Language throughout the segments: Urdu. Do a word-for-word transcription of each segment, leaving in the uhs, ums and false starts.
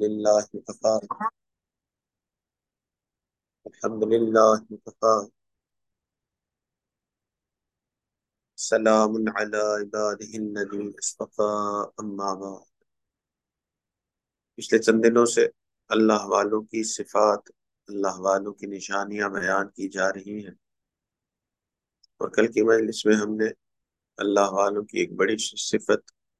للہ وکفا الحمد للہ وکفا سلام علی عبادہ الذین اصطفی اما بعد۔ پچھلے چند دنوں سے اللہ والوں کی صفات، اللہ والوں کی نشانیاں بیان کی جا رہی ہیں، اور کل کی مجلس میں ہم نے اللہ والوں کی ایک بڑی صفت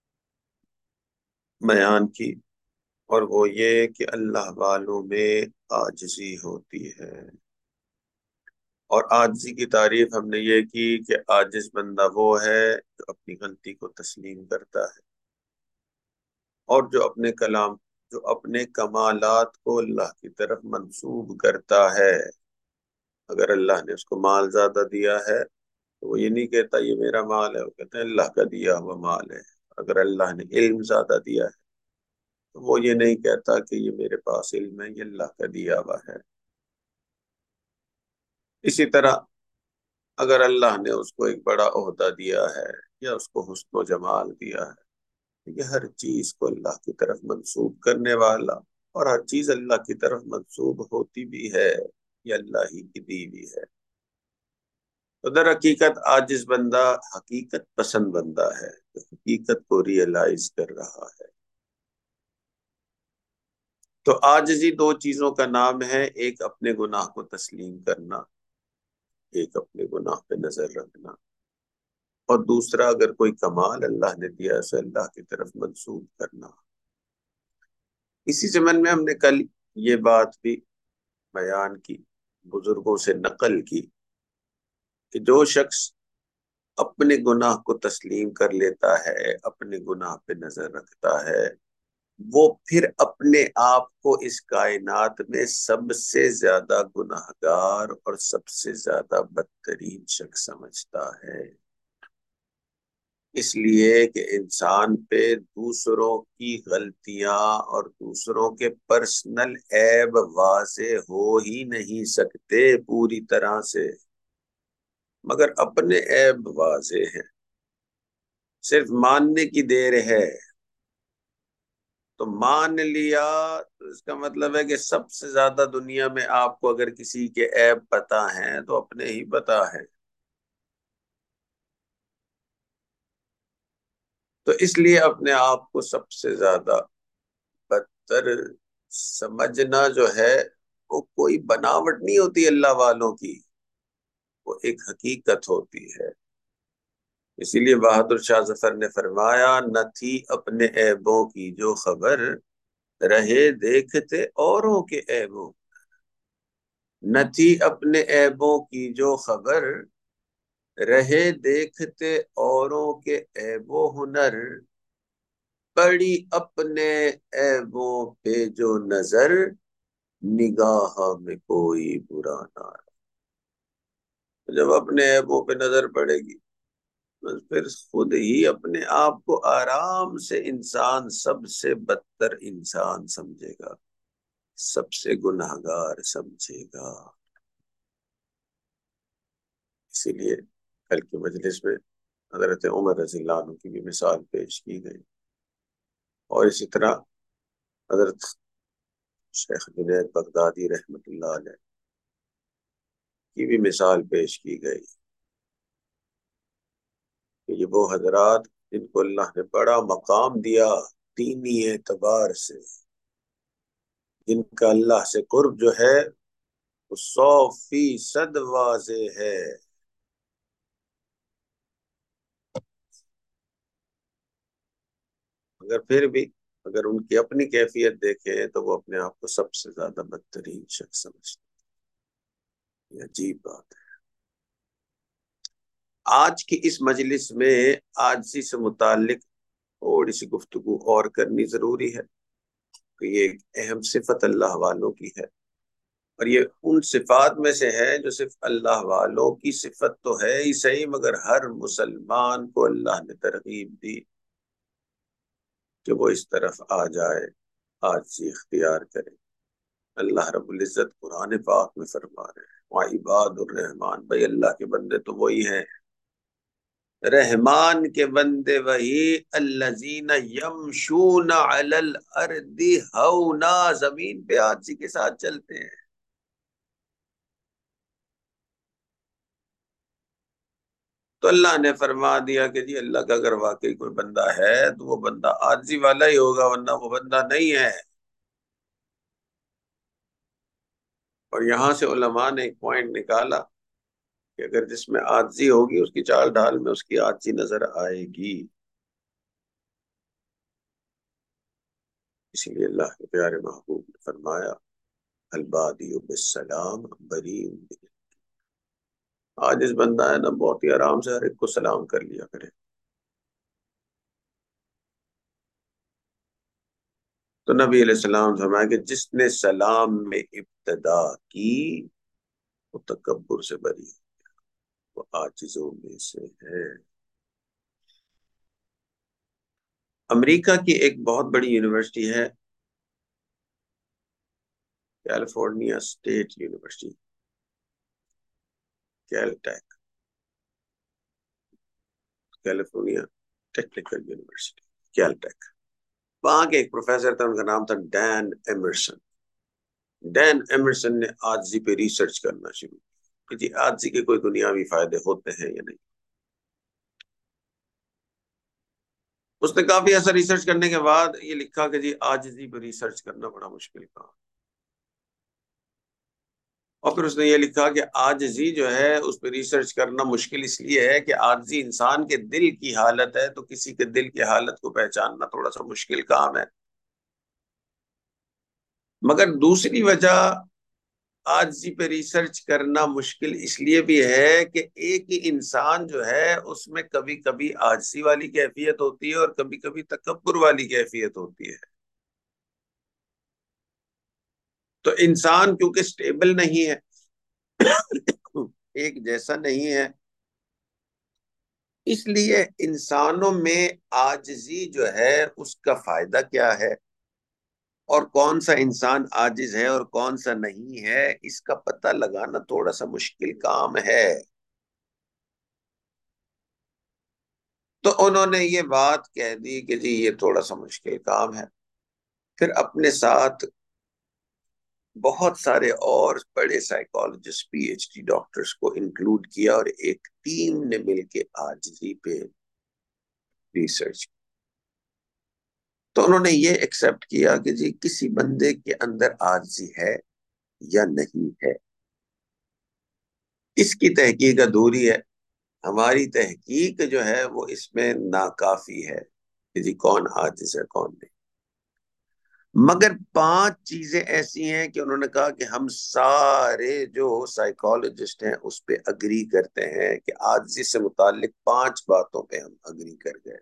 بیان کی، اور وہ یہ کہ اللہ والوں میں عاجزی ہوتی ہے۔ اور عاجزی کی تعریف ہم نے یہ کی کہ عاجز بندہ وہ ہے جو اپنی غلطی کو تسلیم کرتا ہے، اور جو اپنے کلام جو اپنے کمالات کو اللہ کی طرف منسوب کرتا ہے۔ اگر اللہ نے اس کو مال زیادہ دیا ہے تو وہ یہ نہیں کہتا یہ میرا مال ہے، وہ کہتا ہے اللہ کا دیا ہوا مال ہے۔ اگر اللہ نے علم زیادہ دیا ہے تو وہ یہ نہیں کہتا کہ یہ میرے پاس علم ہے، یہ اللہ کا دیا ہوا ہے۔ اسی طرح اگر اللہ نے اس کو ایک بڑا عہدہ دیا ہے یا اس کو حسن و جمال دیا ہے، یہ ہر چیز کو اللہ کی طرف منسوب کرنے والا، اور ہر چیز اللہ کی طرف منسوب ہوتی بھی ہے، یہ اللہ ہی کی دی بھی ہے۔ تو در حقیقت عاجز بندہ حقیقت پسند بندہ ہے، جو حقیقت کو ریئلائز کر رہا ہے۔ تو عاجزی دو چیزوں کا نام ہے، ایک اپنے گناہ کو تسلیم کرنا، ایک اپنے گناہ پہ نظر رکھنا، اور دوسرا اگر کوئی کمال اللہ نے دیا اسے اللہ کی طرف منسوب کرنا۔ اسی ضمن میں ہم نے کل یہ بات بھی بیان کی، بزرگوں سے نقل کی، کہ جو شخص اپنے گناہ کو تسلیم کر لیتا ہے، اپنے گناہ پہ نظر رکھتا ہے، وہ پھر اپنے آپ کو اس کائنات میں سب سے زیادہ گناہگار اور سب سے زیادہ بدترین شخص سمجھتا ہے۔ اس لیے کہ انسان پہ دوسروں کی غلطیاں اور دوسروں کے پرسنل عیب واضح ہو ہی نہیں سکتے پوری طرح سے، مگر اپنے عیب واضح ہیں، صرف ماننے کی دیر ہے۔ تو مان لیا تو اس کا مطلب ہے کہ سب سے زیادہ دنیا میں آپ کو اگر کسی کے عیب پتہ ہیں تو اپنے ہی پتہ ہے۔ تو اس لیے اپنے آپ کو سب سے زیادہ بدتر سمجھنا جو ہے وہ کوئی بناوٹ نہیں ہوتی اللہ والوں کی، وہ ایک حقیقت ہوتی ہے۔ اسی لیے بہادر شاہ ظفر نے فرمایا، نہ تھی اپنے عیبوں کی جو خبر، رہے دیکھتے اوروں کے عیبوں، نہ تھی اپنے عیبوں کی جو خبر، رہے دیکھتے اوروں کے عیب و ہنر، پڑی اپنے عیبوں پہ جو نظر، نگاہ میں کوئی برا نہ رہا۔ جب اپنے عیبوں پہ نظر پڑے گی تو پھر خود ہی اپنے آپ کو آرام سے انسان سب سے بدتر انسان سمجھے گا، سب سے گناہگار سمجھے گا۔ اسی لیے کل کی مجلس میں حضرت عمر رضی اللہ عنہ کی بھی مثال پیش کی گئی، اور اسی طرح حضرت شیخ جنید بغدادی رحمۃ اللہ علیہ کی بھی مثال پیش کی گئی، کہ یہ وہ حضرات جن کو اللہ نے بڑا مقام دیا دینی اعتبار سے، جن کا اللہ سے قرب جو ہے وہ سو فیصد واضح ہے۔ مگر پھر بھی اگر ان کی اپنی کیفیت دیکھیں تو وہ اپنے آپ کو سب سے زیادہ بدترین شخص سمجھتے ہیں۔ یہ عجیب بات ہے۔ آج کی اس مجلس میں عاجزی سے متعلق تھوڑی سی گفتگو اور کرنی ضروری ہے، کہ یہ ایک اہم صفت اللہ والوں کی ہے، اور یہ ان صفات میں سے ہے جو صرف اللہ والوں کی صفت تو ہے ہی صحیح، مگر ہر مسلمان کو اللہ نے ترغیب دی کہ وہ اس طرف آ جائے، عاجزی اختیار کرے۔ اللہ رب العزت قرآن پاک میں فرما رہے ہیں، وَعِبَادُ الرحمن، بھائی اللہ کے بندے تو وہی ہیں رحمان کے بندے وہی الذین یمشون علی الارض ہونا، زمین پہ آجزی کے ساتھ چلتے ہیں۔ تو اللہ نے فرما دیا کہ جی اللہ کا اگر واقعی کوئی بندہ ہے تو وہ بندہ عاجزی والا ہی ہوگا، ورنہ وہ بندہ نہیں ہے۔ اور یہاں سے علماء نے ایک پوائنٹ نکالا کہ اگر جس میں عاجزی ہوگی اس کی چال ڈھال میں اس کی عاجزی نظر آئے گی۔ اسی لیے اللہ کے پیارے محبوب نے فرمایا البادی بالسلام بری۔ آج اس بندہ ہے نا بہت ہی آرام سے ہر ایک کو سلام کر لیا کرے۔ تو نبی علیہ السلام فرمایا کہ جس نے سلام میں ابتدا کی وہ تکبر سے بری، وہ عاجزوں میں سے ہے۔ امریکہ کی ایک بہت بڑی یونیورسٹی ہے، California state university, Caltech, California technical university, Caltech. وہاں کے ایک پروفیسر تھا، ان کا نام تھا ڈین ایمرسن۔ ڈین ایمرسن نے عاجزی پہ ریسرچ کرنا شروع کیا کہ جی عاجزی کے کوئی دنیاوی فائدے ہوتے ہیں یا نہیں۔ اس نے کافی ایسا ریسرچ کرنے کے بعد یہ لکھا کہ جی عاجزی پہ ریسرچ کرنا بڑا مشکل کام، اور پھر اس نے یہ لکھا کہ عاجزی جو ہے اس پہ ریسرچ کرنا مشکل اس لیے ہے کہ عاجزی انسان کے دل کی حالت ہے، تو کسی کے دل کی حالت کو پہچاننا تھوڑا سا مشکل کام ہے۔ مگر دوسری وجہ عاجزی پہ ریسرچ کرنا مشکل اس لیے بھی ہے کہ ایک ہی انسان جو ہے اس میں کبھی کبھی عاجزی والی کیفیت ہوتی ہے اور کبھی کبھی تکبر والی کیفیت ہوتی ہے۔ تو انسان کیونکہ سٹیبل نہیں ہے، ایک جیسا نہیں ہے، اس لیے انسانوں میں عاجزی جو ہے اس کا فائدہ کیا ہے اور کون سا انسان عاجز ہے اور کون سا نہیں ہے، اس کا پتہ لگانا تھوڑا سا مشکل کام ہے۔ تو انہوں نے یہ بات کہہ دی کہ جی یہ تھوڑا سا مشکل کام ہے، پھر اپنے ساتھ بہت سارے اور بڑے psychologist P H D doctors کو انکلوڈ کیا اور ایک ٹیم نے مل کے عاجزی پہ ریسرچ کی۔ تو انہوں نے یہ ایکسپٹ کیا کہ جی کسی بندے کے اندر عاجزی ہے یا نہیں ہے، اس کی تحقیق ادھوری ہے۔ ہماری تحقیق جو ہے وہ اس میں ناکافی ہے کہ جی کون عاجز ہے کون نہیں۔ مگر پانچ چیزیں ایسی ہیں کہ انہوں نے کہا کہ ہم سارے جو سائیکالوجسٹ ہیں اس پہ اگری کرتے ہیں کہ عاجزی سے متعلق پانچ باتوں پہ ہم اگری کر گئے۔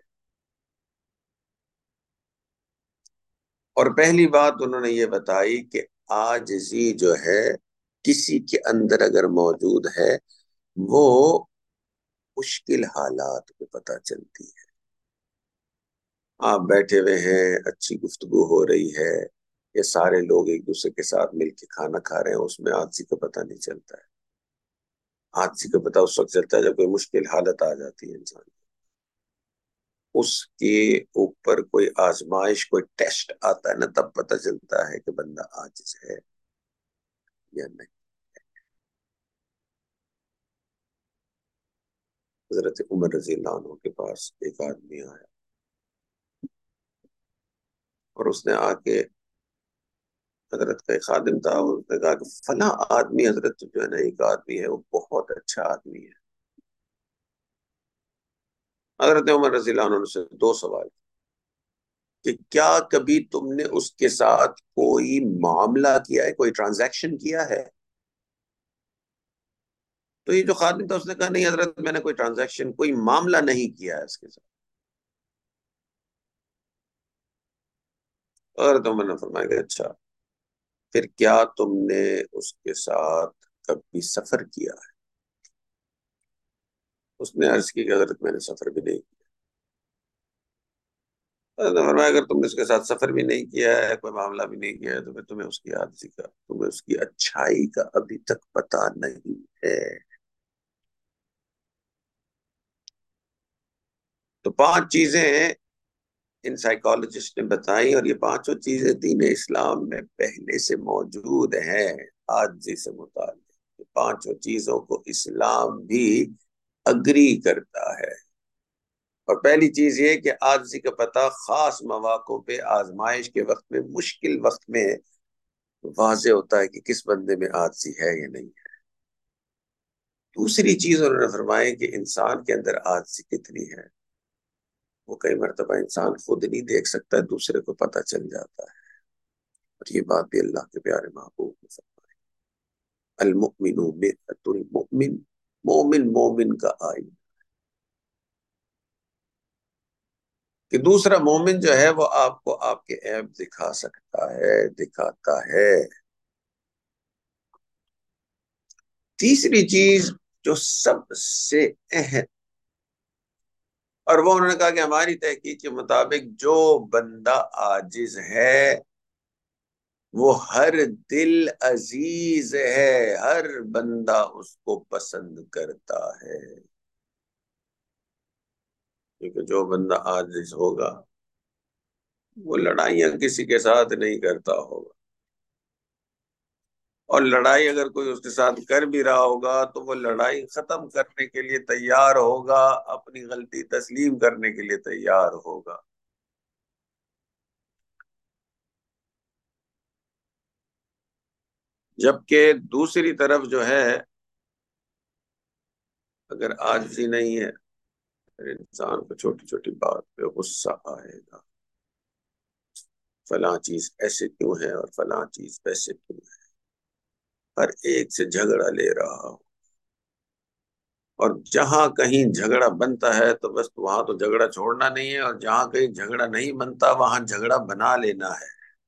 اور پہلی بات انہوں نے یہ بتائی کہ عاجزی جو ہے کسی کے اندر اگر موجود ہے وہ مشکل حالات میں پتہ چلتی ہے۔ آپ بیٹھے ہوئے ہیں، اچھی گفتگو ہو رہی ہے، یہ سارے لوگ ایک دوسرے کے ساتھ مل کے کھانا کھا رہے ہیں، اس میں عاجزی کا پتہ نہیں چلتا ہے۔ عاجزی کا پتہ اس وقت چلتا ہے جب کوئی مشکل حالت آ جاتی ہے انسان، اس کے اوپر کوئی آزمائش کوئی ٹیسٹ آتا ہے نا، تب پتہ چلتا ہے کہ بندہ عاجز ہے یا نہیں۔ حضرت عمر رضی اللہ عنہ کے پاس ایک آدمی آیا اور اس نے آ کے، حضرت کا ایک خادم تھا، اس نے کہا کہ فلاں آدمی حضرت جو ہے نا ایک آدمی ہے وہ بہت اچھا آدمی ہے۔ حضرت عمر رضی اللہ عنہ سے دو سوال کہ کیا کبھی تم نے اس کے ساتھ کوئی معاملہ کیا ہے، کوئی ٹرانزیکشن کیا ہے؟ تو یہ جو خادم تھا اس نے کہا نہیں حضرت میں نے کوئی ٹرانزیکشن کوئی معاملہ نہیں کیا ہے اس کے ساتھ۔ حضرت عمر نے فرمایا کہ اچھا پھر کیا تم نے اس کے ساتھ کبھی سفر کیا ہے؟ اس نے عرض کی کہ حضرت میں نے سفر بھی نہیں کیا۔ حضرت نے فرمایا اگر تم نے اس کے ساتھ سفر بھی نہیں کیا ہے، کوئی معاملہ بھی نہیں کیا ہے، تو پھر تمہیں اس کی عاجزی کا، تمہیں اس کی اچھائی کا ابھی تک پتہ نہیں ہے۔ تو پانچ چیزیں ہیں ان سائیکالوجسٹ نے بتائی، اور یہ پانچوں چیزیں دین اسلام میں پہلے سے موجود ہیں عاجزی سے متعلق۔ یہ پانچوں چیزوں کو اسلام بھی اگری کرتا ہے۔ اور پہلی چیز یہ کہ عاجزی کا پتہ خاص مواقع پہ آزمائش کے وقت میں، مشکل وقت میں واضح ہوتا ہے کہ کس بندے میں عاجزی ہے یا نہیں ہے۔ دوسری چیز انہوں نے فرمایا کہ انسان کے اندر عاجزی کتنی ہے، وہ کئی مرتبہ انسان خود نہیں دیکھ سکتا، دوسرے کو پتہ چل جاتا ہے۔ اور یہ بات بھی اللہ کے پیارے محبوب نے فرمائی، المؤمن مرآۃ المؤمن، مومن مومن کا آئینہ، کہ دوسرا مومن جو ہے وہ آپ کو آپ کے عیب دکھا سکتا ہے، دکھاتا ہے۔ تیسری چیز جو سب سے اہم، اور وہ انہوں نے کہا کہ ہماری تحقیق کے مطابق جو بندہ عاجز ہے وہ ہر دل عزیز ہے، ہر بندہ اس کو پسند کرتا ہے، کیونکہ جو بندہ عاجز ہوگا وہ لڑائیاں کسی کے ساتھ نہیں کرتا ہوگا، اور لڑائی اگر کوئی اس کے ساتھ کر بھی رہا ہوگا تو وہ لڑائی ختم کرنے کے لیے تیار ہوگا، اپنی غلطی تسلیم کرنے کے لیے تیار ہوگا۔ جبکہ دوسری طرف جو ہے، اگر عاجزی نہیں ہے، پھر انسان کو چھوٹی چھوٹی بات پہ غصہ آئے گا، فلاں چیز ایسے کیوں ہے اور فلاں چیز ویسے کیوں ہے، ہر ایک سے جھگڑا لے رہا ہو۔ اور جہاں کہیں جھگڑا بنتا ہے تو بس وہاں تو جھگڑا چھوڑنا نہیں ہے، اور جہاں کہیں جھگڑا نہیں بنتا وہاں جھگڑا بنا لینا ہے۔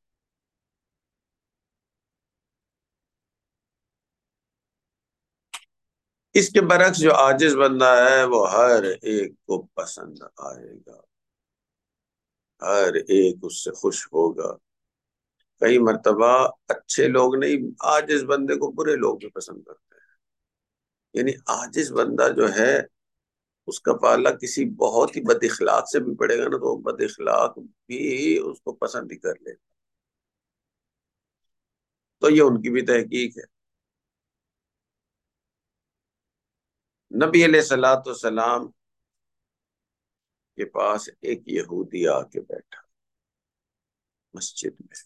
اس کے برعکس جو عاجز بندہ ہے وہ ہر ایک کو پسند آئے گا، ہر ایک اس سے خوش ہوگا۔ کئی مرتبہ اچھے لوگ نہیں، عاجز بندے کو برے لوگ بھی پسند کرتے ہیں۔ یعنی عاجز بندہ جو ہے اس کا پالا کسی بہت ہی بد اخلاق سے بھی پڑے گا نا، تو وہ بد اخلاق بھی اس کو پسند ہی کر لے گا۔ تو یہ ان کی بھی تحقیق ہے۔ نبی علیہ الصلوۃ والسلام کے پاس ایک یہودی آ کے بیٹھا مسجد میں،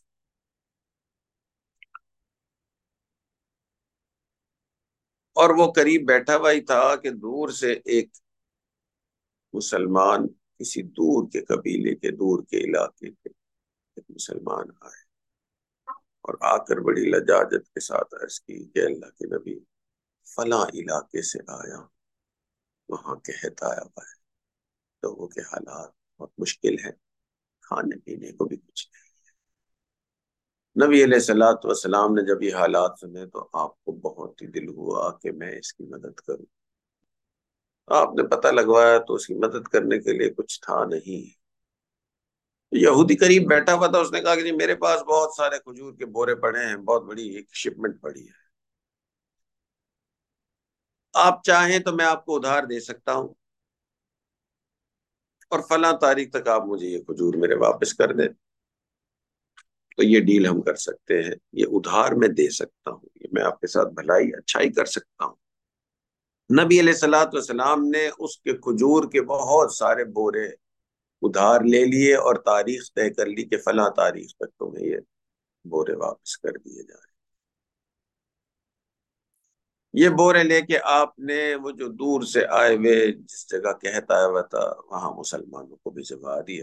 اور وہ قریب بیٹھا ہوا ہی تھا کہ دور سے ایک مسلمان، کسی دور کے قبیلے کے، دور کے علاقے کے ایک مسلمان آئے، اور آ کر بڑی لجاجت کے ساتھ عرض کی کہ اللہ کے نبی، فلاں علاقے سے آیا، وہاں قحط آیا ہوا ہے، لوگوں کے حالات بہت مشکل ہے، کھانے پینے کو بھی کچھ نہیں۔ نبی علیہ الصلوۃ والسلام نے جب یہ حالات سنے تو آپ کو بہت ہی دل ہوا کہ میں اس کی مدد کروں۔ آپ نے پتہ لگوایا تو اس کی مدد کرنے کے لیے کچھ تھا نہیں۔ یہودی قریب بیٹھا ہوا تھا، اس نے کہا کہ جی میرے پاس بہت سارے کھجور کے بورے پڑے ہیں، بہت بڑی ایک شپمنٹ پڑی ہے، آپ چاہیں تو میں آپ کو ادھار دے سکتا ہوں، اور فلاں تاریخ تک آپ مجھے یہ کھجور میرے واپس کر دیں، تو یہ ڈیل ہم کر سکتے ہیں، یہ ادھار میں دے سکتا ہوں، یہ میں آپ کے ساتھ بھلائی اچھائی کر سکتا ہوں۔ نبی علیہ الصلوۃ والسلام نے اس کے کھجور کے بہت سارے بورے ادھار لے لیے، اور تاریخ طے کر لی کہ فلاں تاریخ تک تمہیں یہ بورے واپس کر دیے جائیں۔ یہ بورے لے کے آپ نے وہ جو دور سے آئے ہوئے جس جگہ قحط آیا ہوا تھا وہاں مسلمانوں کو بھی جگا دیا،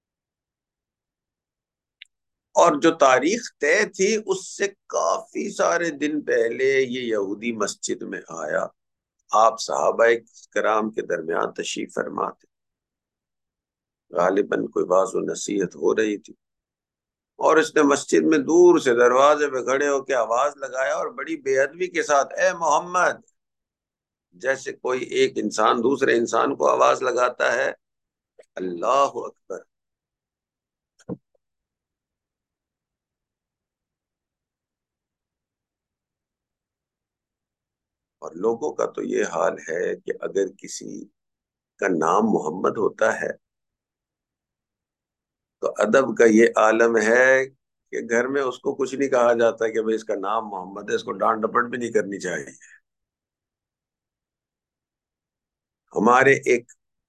اور جو تاریخ طے تھی اس سے کافی سارے دن پہلے یہ یہودی مسجد میں آیا، آپ صحابہ کرام کے درمیان تشریف فرما تھے، غالباً کوئی واعظ و نصیحت ہو رہی تھی، اور اس نے مسجد میں دور سے دروازے پہ کھڑے ہو کے آواز لگایا، اور بڑی بے ادبی کے ساتھ، اے محمد، جیسے کوئی ایک انسان دوسرے انسان کو آواز لگاتا ہے، اللہ اکبر۔ اور لوگوں کا تو یہ حال ہے کہ اگر کسی کا نام محمد ہوتا ہے تو ادب کا یہ عالم ہے کہ گھر میں اس کو کچھ نہیں کہا جاتا کہ بھئی اس کا نام محمد ہے، اس کو ڈانٹ ڈپٹ بھی نہیں کرنی چاہیے۔ ہمارے ایک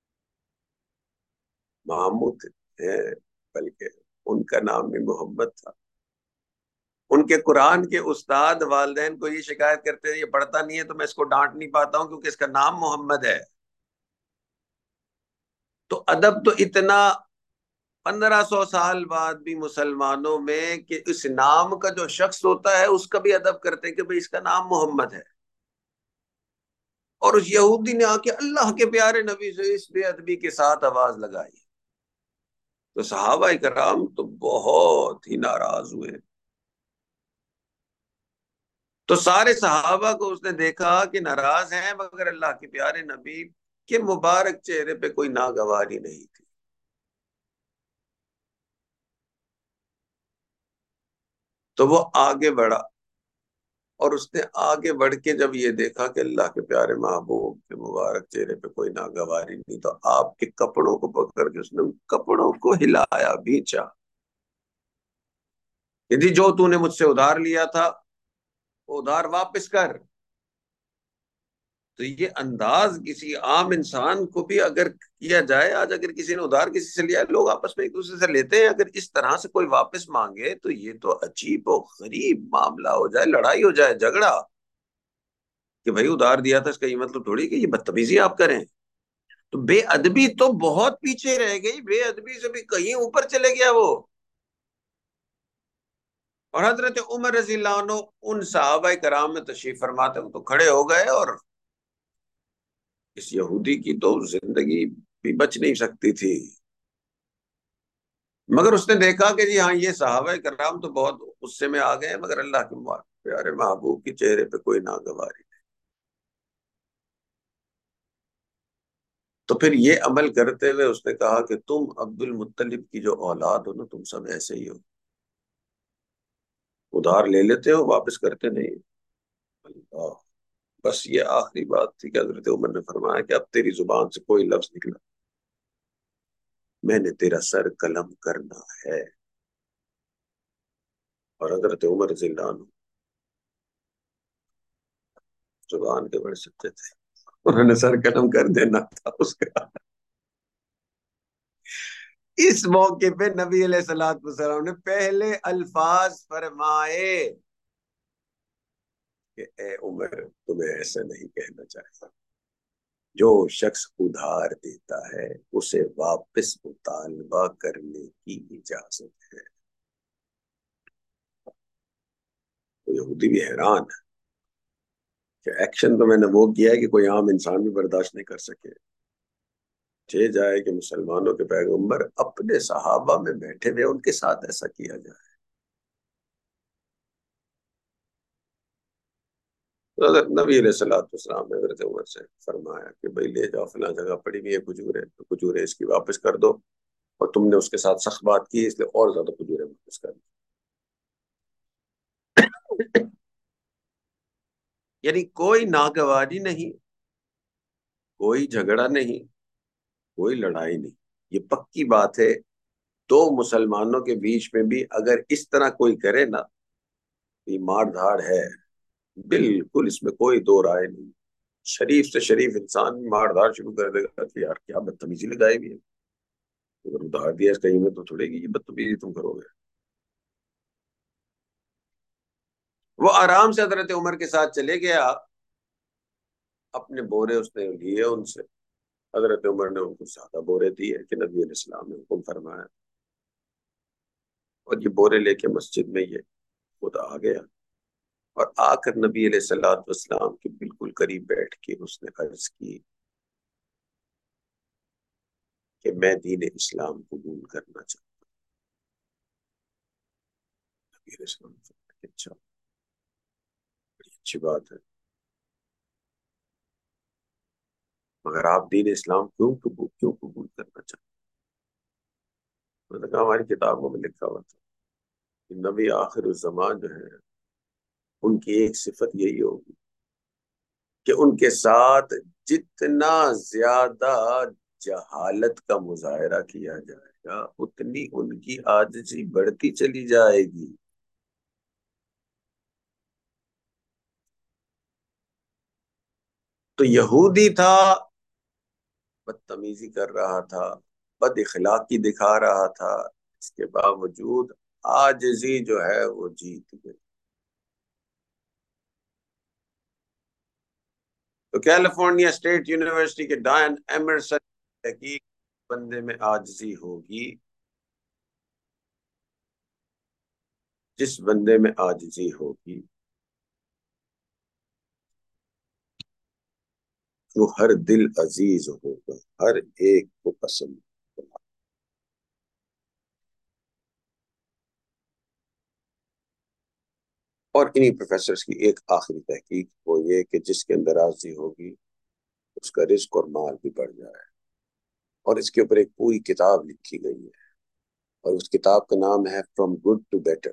ماموں تھے، بلکہ ان کا نام بھی محمد تھا، ان کے قرآن کے استاد والدین کو یہ شکایت کرتے ہیں یہ پڑھتا نہیں ہے تو میں اس کو ڈانٹ نہیں پاتا ہوں کیونکہ اس کا نام محمد ہے۔ تو ادب تو اتنا پندرہ سو سال بعد بھی مسلمانوں میں کہ اس نام کا جو شخص ہوتا ہے اس کا بھی ادب کرتے ہیں کہ بھئی اس کا نام محمد ہے، اور اس یہودی نے آ کے اللہ کے پیارے نبی سے اس بے ادبی کے ساتھ آواز لگائی تو صحابہ کرام تو بہت ہی ناراض ہوئے۔ تو سارے صحابہ کو اس نے دیکھا کہ ناراض ہیں مگر اللہ کے پیارے نبی کے مبارک چہرے پہ کوئی ناگواری نہیں تھی، تو وہ آگے بڑھا، اور اس نے آگے بڑھ کے جب یہ دیکھا کہ اللہ کے پیارے محبوب کے مبارک چہرے پہ کوئی ناگواری نہیں تو آپ کے کپڑوں کو پکڑ کے اس نے کپڑوں کو ہلایا بھیچا کہ جی جو تو نے مجھ سے ادھار لیا تھا وہ ادھار واپس کر۔ تو یہ انداز کسی عام انسان کو بھی اگر کیا جائے، آج اگر کسی نے ادھار کسی سے لیا، لوگ آپس میں ایک دوسرے سے لیتے ہیں، اگر اس طرح سے کوئی واپس مانگے تو یہ تو عجیب و غریب معاملہ ہو جائے، لڑائی ہو جائے، جھگڑا، کہ بھائی ادھار دیا تھا اس کا یہ مطلب تھوڑی کہ یہ بدتمیزی آپ کریں۔ تو بے ادبی تو بہت پیچھے رہ گئی، بے ادبی سے بھی کہیں اوپر چلے گیا وہ۔ اور حضرت عمر رضی اللہ عنہ ان صحابہ کرام میں تشریف فرماتے وہ تو کھڑے ہو گئے، اور اس یہودی کی تو زندگی بھی بچ نہیں سکتی تھی، مگر اس نے دیکھا کہ جی ہاں یہ صحابہ کرام تو بہت غصے میں آ گئے ہیں مگر اللہ کے پیارے محبوب کے چہرے پہ کوئی ناگواری۔ تو پھر یہ عمل کرتے ہوئے اس نے کہا کہ تم عبد المطلب کی جو اولاد ہو نا، تم سب ایسے ہی ہو، ادھار لے لیتے ہو واپس کرتے نہیں۔ اللہ، بس یہ آخری بات تھی کہ حضرت عمر نے فرمایا کہ اب تیری زبان سے کوئی لفظ نکلا میں نے تیرا سر قلم کرنا ہے۔ اور حضرت عمر رضی اللہ عنہ زبان کے بڑے سچے تھے، انہوں نے سر قلم کر دینا تھا اس کا۔ اس موقع پہ نبی علیہ الصلوۃ والسلام نے پہلے الفاظ فرمائے کہ اے عمر تمہیں ایسا نہیں کہنا چاہیے، جو شخص ادھار دیتا ہے اسے واپس مطالبہ کرنے کی اجازت ہے۔ تو یہودی بھی حیران ہے کہ ایکشن تو میں نے وہ کیا ہے کہ کوئی عام انسان بھی برداشت نہیں کر سکے، چہ جائے کہ مسلمانوں کے پیغمبر اپنے صحابہ میں بیٹھے ہوئے ان کے ساتھ ایسا کیا جائے۔ تو حضرت نبی علیہ الصلوۃ والسلام نے حضرت عمر سے فرمایا کہ بھئی لے جاؤ فلاں جگہ پڑی ہوئی ہے کھجوریں، تو کھجوریں اس کی واپس کر دو، اور تم نے اس کے ساتھ سخت بات کی اس لیے اور زیادہ کھجوریں واپس کر دو۔ یعنی کوئی ناگواری نہیں، کوئی جھگڑا نہیں، کوئی لڑائی نہیں، یہ پکی بات ہے۔ دو مسلمانوں کے بیچ میں بھی اگر اس طرح کوئی کرے نا، یہ مار دھاڑ ہے، بالکل اس میں کوئی دو رائے نہیں۔ شریف سے شریف انسان مار دھاڑ شروع کر دے گا کہ یار کیا بدتمیزی لگائی ہوئی ہے، اگر ادھار دیا اس کہیں میں تو تھوڑے گی یہ بدتمیزی تم کرو گے۔ وہ آرام سے حضرت عمر کے ساتھ چلے گیا، اپنے بورے اس نے لیے ان سے، حضرت عمر نے ان کو زیادہ بورے دیے کہ نبی علیہ السلام نے حکم فرمایا، اور یہ بورے لے کے مسجد میں یہ خود آ گیا، اور آ کر نبی علیہ الصلوۃ والسلام کے بالکل قریب بیٹھ کے اس نے عرض کی کہ میں دین اسلام قبول کرنا چاہتا ہوں۔ نبی علیہ السلام نے فرمایا کہ اچھا، بڑی اچھی بات ہے، مگر آپ دین اسلام کیوں قبول کیوں قبول کرنا چاہتے ہیں؟ میں نے کہا ہماری کتابوں میں لکھا ہوا تھا کہ نبی آخر الزمان جو ہے ان کی ایک صفت یہی ہوگی کہ ان کے ساتھ جتنا زیادہ جہالت کا مظاہرہ کیا جائے گا اتنی ان کی عاجزی بڑھتی چلی جائے گی. تو یہودی تھا، بدتمیزی کر رہا تھا، بد اخلاقی دکھا رہا تھا، اس کے باوجود عاجزی جو ہے وہ جیت گئی. تو کیلیفورنیا اسٹیٹ یونیورسٹی کے ڈائن ایمرسن تحقیق بندے میں عاجزی ہوگی، جس بندے میں عاجزی ہوگی وہ ہر دل عزیز ہوگا، ہر ایک کو پسند ہوگا. اور انہی پروفیسرز کی ایک آخری تحقیق وہ یہ کہ جس کے اندر عاجزی ہوگی اس کا رزق اور مال بھی بڑھ جائے. اور اس کے اوپر ایک پوری کتاب لکھی گئی ہے، اور اس کتاب کا نام ہے فرام گڈ ٹو بیٹر،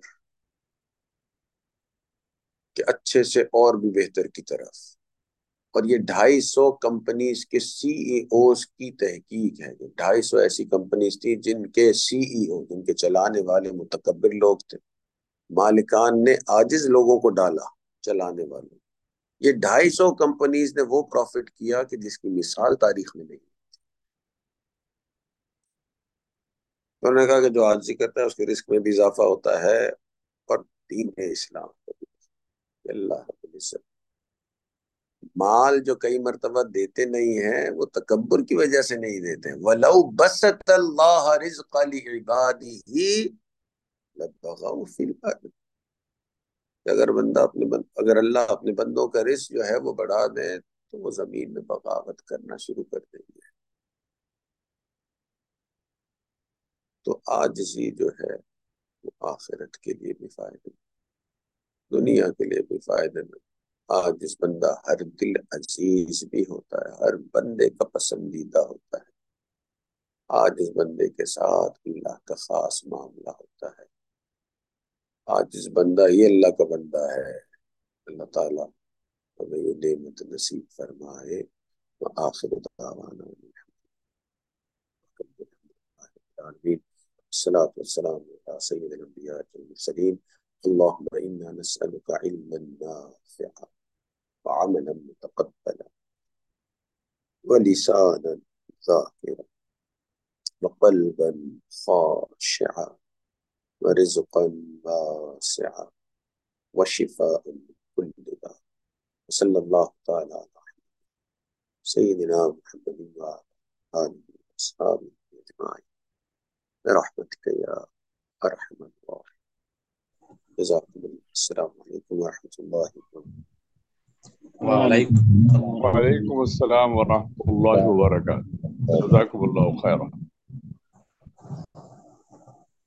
کہ اچھے سے اور بھی بہتر کی طرف. اور یہ ڈھائی سو کمپنیز کے سی ای اوز کی تحقیق ہے. ڈھائی سو ایسی کمپنیز تھی جن کے سی ای او، جن کے چلانے والے متکبر لوگ تھے، مالکان نے عاجز لوگوں کو ڈالا چلانے والوں. یہ ڈھائی سو کمپنیز نے وہ پروفٹ کیا کہ جس کی مثال تاریخ میں نہیں. انہوں نے کہا کہ جو عاجزی کرتا ہے اس کے رزق میں بھی اضافہ ہوتا ہے، اور دین اسلام کو بھی. اللہ رب العزت مال جو کئی مرتبہ دیتے نہیں ہیں وہ تکبر کی وجہ سے نہیں دیتے ہیں. وَلَوْ بَسَطَ اللَّهَ رِزْقَ لِعِبَادِهِ لَبَغَوْا فِي الْأَرْضِ. اگر بندہ اپنے بند... اگر اللہ اپنے بندوں کا رزق جو ہے وہ بڑھا دے تو وہ زمین میں بغاوت کرنا شروع کر دیں گے. تو عاجزی جو ہے وہ آخرت کے لیے بھی فائدہ، دنیا کے لیے بھی فائدہ مند. آج اس بندہ ہر دل عزیز بھی ہوتا ہے، ہر بندے کا پسندیدہ ہوتا ہے. آج اس بندے کے ساتھ اللہ کا خاص معاملہ ہوتا ہے. آج اس بندہ یہ اللہ کا بندہ ہے. اللہ تعالیٰ ہمیں یہ نعمت نصیب فرمائے. وآخر دعوانا الصلاة والسلام على سيد الأنبياء والمرسلين. اللهم إنا نسألك علما نافعا وعملا متقبلا ولسانا ذاكرا وقلبا خاشعا ورزقا واسعا وشفاء من كل داء. وصلى الله تعالى على سيدنا محمد وعلى آله وأصحابه أجمعين برحمتك يا أرحم الراحمين. جزاكم الله. السلام عليكم ورحمة الله وبركاته. وعليكم وعليكم السلام ورحمة الله وبركاته. جزاكم الله خيرا.